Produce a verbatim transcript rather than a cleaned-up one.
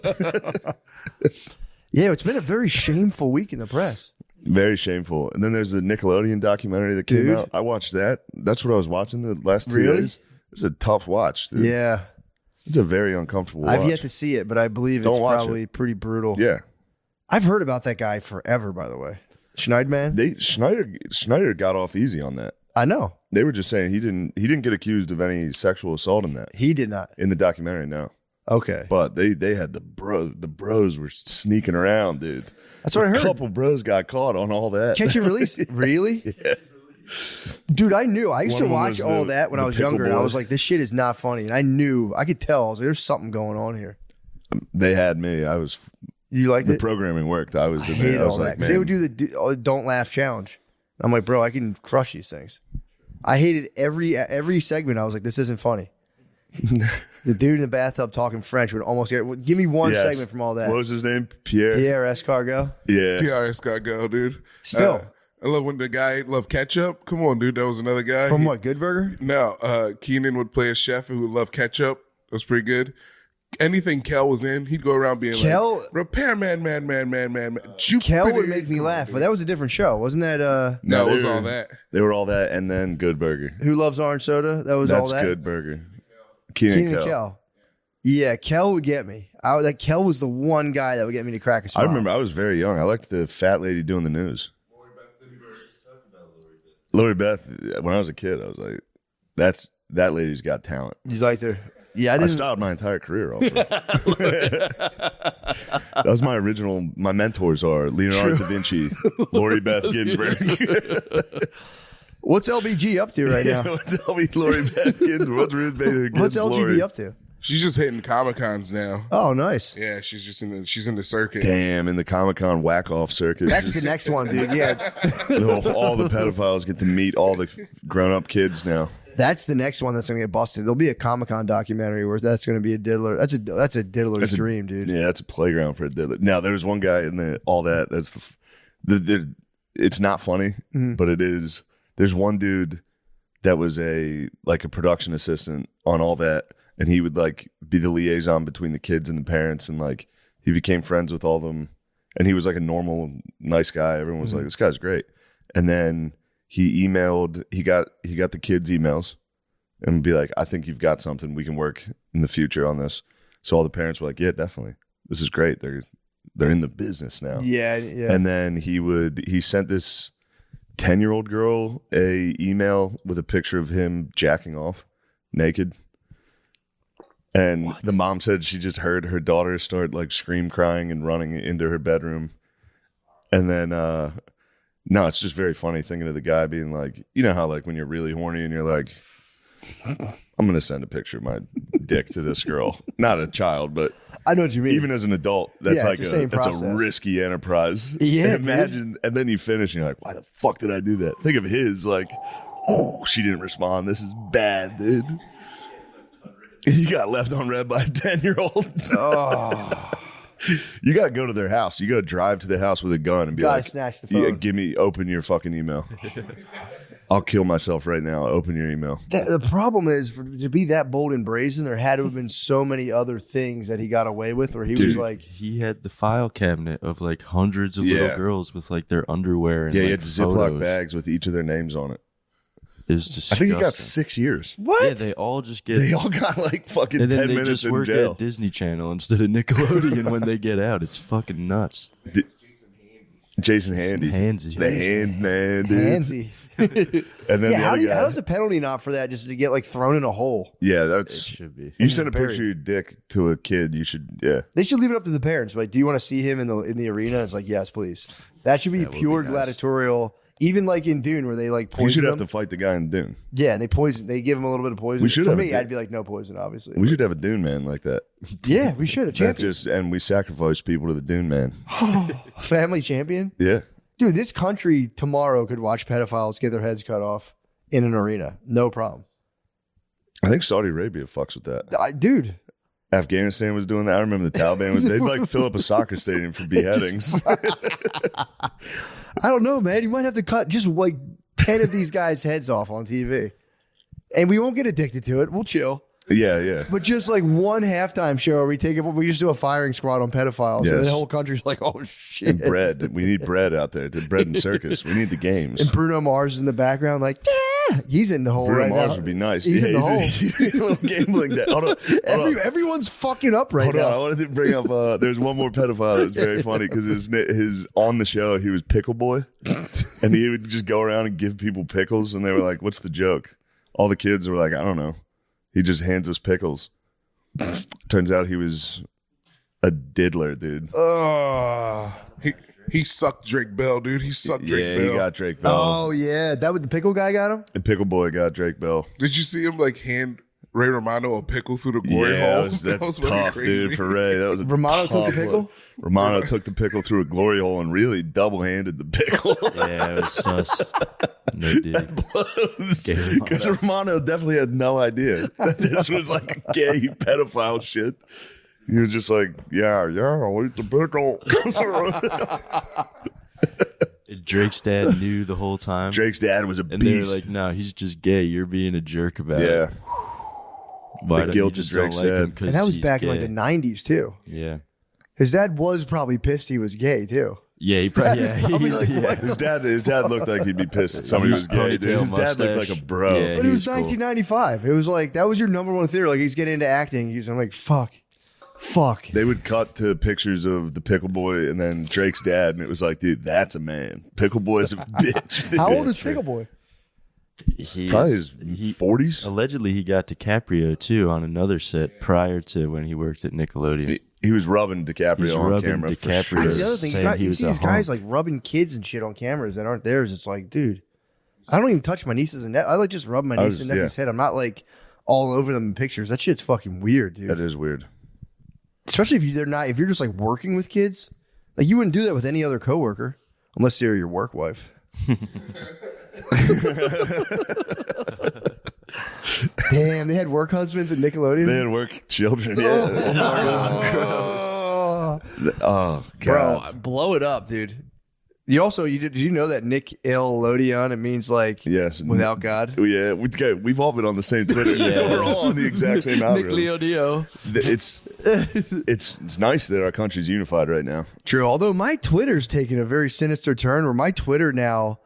Yeah, it's been a very shameful week in the press. Very shameful. And then there's the Nickelodeon documentary that came Dude. out. I watched that. That's what I was watching the last two Really? days. It's a tough watch, dude. Yeah. It's a very uncomfortable I've watch. yet to see it, but I believe Don't it's watch probably it. pretty brutal. Yeah. I've heard about that guy forever, by the way. Schneidman? They Schneider Schneider got off easy on that. I know. They were just saying he didn't he didn't get accused of any sexual assault in that. He did not. In the documentary, no. Okay. But they they had the bro the bros were sneaking around, dude. That's what I A heard. couple bros got caught on all that. Catch and release? Really? Yeah. Dude, I knew. I used One to of them watch was all the- that when the I was younger, and I pickleball. was like, this shit is not funny. And I knew. I could tell. I was like, there's something going on here. They had me. I was You liked the it? programming worked. I was I in hated there. I was all like, that. Because man. they would do the do- oh, don't laugh challenge. I'm like, bro, I can crush these things. I hated every every segment. I was like, this isn't funny. The dude in the bathtub talking French would almost get. Give me one Yes. segment from all that. What was his name? Pierre. Pierre Escargot. Yeah. P R S got go, dude. Still. Uh, I love when the guy loved ketchup. Come on, dude. That was another guy. From He- what, Good Burger? No, uh, Keenan would play a chef who loved ketchup. That was pretty good. Anything Kel was in, he'd go around being Kel- like, repairman, man, man, man, man, man. Kel would make me laugh, but that was a different show. Wasn't that uh No, it was they were- all that. They were all that, and then Good Burger. Who Loves Orange Soda? That was That's all that? Good Burger. Keenan, Keenan Kel. Kel. Yeah, Kel would get me. I, that Kel was the one guy that would get me to crack a I smile. remember I was very young. I liked the fat lady doing the news. Lori Beth, when I was a kid, I was like, that's that lady's got talent. You liked her? Yeah, I I didn't. stopped my entire career also. That was my original, my mentors are Leonardo da Vinci, Lori Beth Ginsburg. What's L B G up to right now? Tell me Lori Beth Ginsburg. What's Ruth Bader What's L G B Ginsburg? up to? She's just hitting Comic Cons now. Oh, nice. Yeah, she's just in the she's in the circuit. Damn, in the Comic Con whack off circuit. That's the next one, dude. Yeah, all the pedophiles get to meet all the grown up kids now. that's the next one that's gonna get busted. There'll be a Comic Con documentary where that's gonna be a diddler. That's a that's a diddler's That's a- dream, dude. Yeah, that's a playground for a diddler. Now, there's one guy in the all that. That's the, the, the it's not funny, Mm-hmm. but it is. There's one dude that was a like a production assistant on all that, and he would like be the liaison between the kids and the parents, and like he became friends with all of them, and he was like a normal, nice guy. Everyone was Mm-hmm. like, "This guy's great," and then he emailed. He got he got the kids' emails, and be like, "I think you've got something. We can work in the future on this." So all the parents were like, "Yeah, definitely. This is great. They're they're in the business now." Yeah, yeah. And then he would he sent this ten year old girl a email with a picture of him jacking off naked. And the mom said she just heard her daughter start like scream crying and running into her bedroom. And then uh no, it's just very funny thinking of the guy being like, you know how like when you're really horny and you're like, I'm gonna send a picture of my dick to this girl. Not a child, but I know what you mean. even as an adult, that's Yeah, like it's a the same that's a process. risky enterprise. Yeah, And imagine, and then you finish, and you're like, "Why the fuck did I do that?" Think of his like, "Oh, she didn't respond. This is bad, dude." You got left unread by a ten year old. oh, You got to go to their house. You got to drive to the house with a gun and be Gotta like, snatch the "Yeah, phone." give me, open your fucking email. I'll kill myself right now. Open your email." that, the problem is for, to be that bold and brazen. There had to have been so many other things that he got away with, where he was Dude. like, He had the file cabinet of like hundreds of Yeah. little girls with like their underwear and Yeah, like, you had Ziploc photos. bags with each of their names on it. It's I disgusting. think he got six years. "What? Yeah, they all just get. They all got like fucking and then ten they minutes just in work jail. at Disney Channel instead of Nickelodeon when they get out. It's fucking nuts. Jason Handy. Handsy. The hand man, dude. Handsy." And then Yeah, the how, other do you, guy. how does a penalty not for that just to get like thrown in a hole? yeah, It that's. should be. You send a buried. picture of your dick to a kid, you should. Yeah. They should leave it up to the parents. Like, do you want to see him in the in the arena? It's like, yes, please. That should be That would pure be nice. gladiatorial. Even like in Dune, where they like You poison should have him. to fight the guy in Dune. Yeah, and they poison. They give him a little bit of poison. We should For have a me, Dune. I'd be like, no poison, obviously. We should have a Dune man like that. Yeah, we should. A That champion, just and we sacrifice people to the Dune man. family champion. Yeah. Dude, this country tomorrow could watch pedophiles get their heads cut off in an arena. No problem. I think Saudi Arabia fucks with that. I, dude, Afghanistan was doing that. I remember the Taliban was. They'd like fill up a soccer stadium for beheadings. I don't know, man. You might have to cut just like ten of these guys' heads off on T V, and we won't get addicted to it. We'll chill. Yeah, yeah. But just like one halftime show where we take it, we just do a firing squad on pedophiles. Yes. And the whole country's like, oh shit. And bread. We need bread out there. The bread and circus. We need the games. And Bruno Mars is in the background, like, yeah, he's in the hole Bruno right Mars now. would be nice. He's yeah, in the hole. he's a, a little gambling that. Hold on. Hold Every, on. everyone's fucking up right Hold now. on, I wanted to bring up. Uh, there's one more pedophile that was very funny because his his on the show he was Pickle Boy, and he would just go around and give people pickles, and they were like, "What's the joke?" All the kids were like, "I don't know." He just hands us pickles. Turns out he was a diddler, dude. Oh. He he sucked Drake Bell, dude. He sucked Drake yeah, Bell. he got Drake Bell. Oh yeah, that was the pickle guy got him. And Pickle Boy got Drake Bell. Did you see him like hand Ray Romano a pickle through the glory Yeah, hole? that was, That that's was really tough, crazy. dude. For Ray, that was a Romano took tough the pickle? one. Romano took the pickle through a glory hole and really double-handed the pickle. Yeah, it was sus. No dig. Because Romano definitely had no idea that this was like a gay pedophile shit. He was just like, yeah, yeah, I'll eat the pickle. Drake's dad knew the whole time. Drake's dad was a and they were beast. like, no, he's just gay. You're being a jerk about yeah. it. Why The don't you guilt just of don't Drake's like him dad. 'cause And that was he's back in like gay. the nineties too. Yeah. His dad was probably pissed he was gay too. Yeah, he probably, yeah, I'll be he- like, yeah. what? His dad, his dad looked like he'd be pissed that somebody was His gay. Dude. ponytail His dad looked like a mustache. bro. Yeah. But he it was was cool. nineteen ninety-five. It was like that was your number one theory. Like he's getting into acting. He's I'm like fuck, fuck. They would cut to pictures of the Pickle Boy and then Drake's dad, and it was like, dude, that's a man. Pickle Boy's a bitch. How old is Pickle Boy? He's- Probably his he, forties. allegedly, he got DiCaprio too on another set prior to when he worked at Nickelodeon. He, he was rubbing DiCaprio He's on rubbing camera for DiCaprio. sure. That's the other thing. You, saying got, he you was see a these guys hunk. like rubbing kids and shit on cameras that aren't theirs. It's like, dude, I don't even touch my nieces and ne- I like just rub my I niece was- and nephew's yeah. head. I'm not like all over them in pictures. That shit's fucking weird, dude. That is weird. Especially if you, they're not. If you're just like working with kids, like you wouldn't do that with any other coworker unless they're your work wife. Damn, they had work husbands at Nickelodeon. They had work children. Yeah. Oh, Oh, bro, God. blow it up, dude. You also you did, did you know that Nick Elodion it means like Yes. without God? Yeah, we, okay, we've all been on the same Twitter. Yeah. We're all on the exact same Nick algorithm. Leodio. It's it's it's nice that our country's unified right now. True. Although my Twitter's taken a very sinister turn, where my Twitter now